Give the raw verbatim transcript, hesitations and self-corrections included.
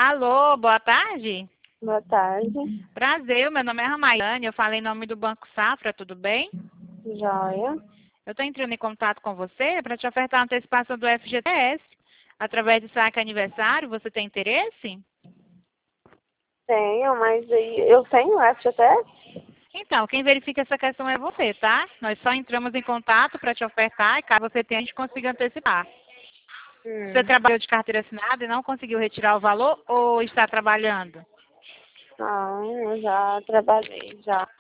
Alô, boa tarde. Boa tarde. Prazer, meu nome é Ramaiane, eu falei em nome do Banco Safra, tudo bem? Joia. Eu estou entrando em contato com você para te ofertar a antecipação do F G T S. Através do saque aniversário, você tem interesse? Tenho, mas aí eu tenho F G T S? Então, quem verifica essa questão é você, tá? Nós só entramos em contato para te ofertar e caso você tenha, a gente consiga antecipar. Você Hum. trabalhou de carteira assinada e não conseguiu retirar o valor ou está trabalhando? Não, eu já trabalhei, já.